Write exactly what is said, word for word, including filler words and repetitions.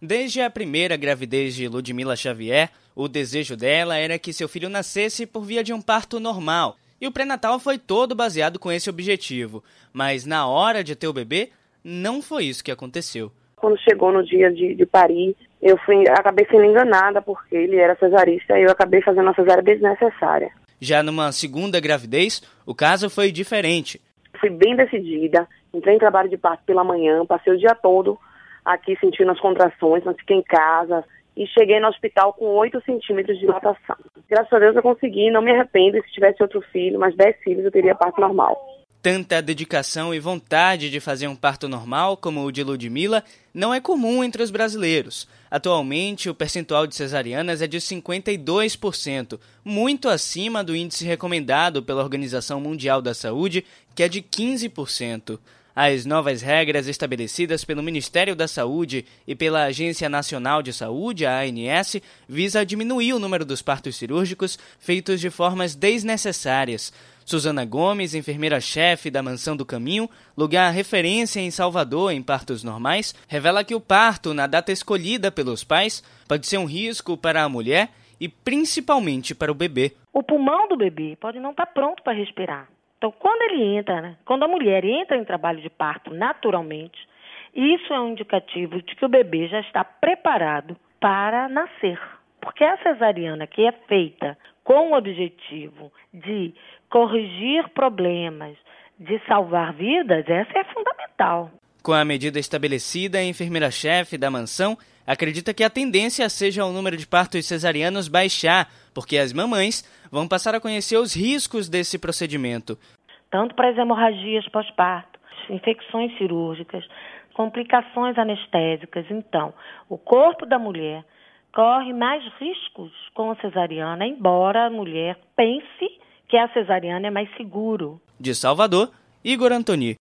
Desde a primeira gravidez de Ludmila Xavier, o desejo dela era que seu filho nascesse por via de um parto normal. E o pré-natal foi todo baseado com esse objetivo. Mas na hora de ter o bebê, não foi isso que aconteceu. Quando chegou no dia de, de parir, eu fui, acabei sendo enganada porque ele era cesarista e eu acabei fazendo uma cesárea desnecessária. Já numa segunda gravidez, o caso foi diferente. Fui bem decidida, entrei em trabalho de parto pela manhã, passei o dia todo aqui sentindo as contrações, mas fiquei em casa e cheguei no hospital com oito centímetros de dilatação. Graças a Deus eu consegui, não me arrependo, se tivesse outro filho, mas dez filhos eu teria parto normal. Tanta dedicação e vontade de fazer um parto normal, como o de Ludmila, não é comum entre os brasileiros. Atualmente, o percentual de cesarianas é de cinquenta e dois por cento, muito acima do índice recomendado pela Organização Mundial da Saúde, que é de quinze por cento. As novas regras estabelecidas pelo Ministério da Saúde e pela Agência Nacional de Saúde, a A N S, visa diminuir o número dos partos cirúrgicos feitos de formas desnecessárias. Suzana Gomes, enfermeira-chefe da Mansão do Caminho, lugar referência em Salvador em partos normais, revela que o parto na data escolhida pelos pais pode ser um risco para a mulher e principalmente para o bebê. O pulmão do bebê pode não estar pronto para respirar. Então, quando ele entra, né, quando a mulher entra em trabalho de parto naturalmente, isso é um indicativo de que o bebê já está preparado para nascer. Porque a cesariana que é feita com o objetivo de corrigir problemas, de salvar vidas, essa é fundamental. Com a medida estabelecida, a enfermeira-chefe da mansão acredita que a tendência seja o número de partos cesarianos baixar, porque as mamães vão passar a conhecer os riscos desse procedimento. Tanto para as hemorragias pós-parto, infecções cirúrgicas, complicações anestésicas. Então, o corpo da mulher corre mais riscos com a cesariana, embora a mulher pense que a cesariana é mais seguro. De Salvador, Igor Antoni.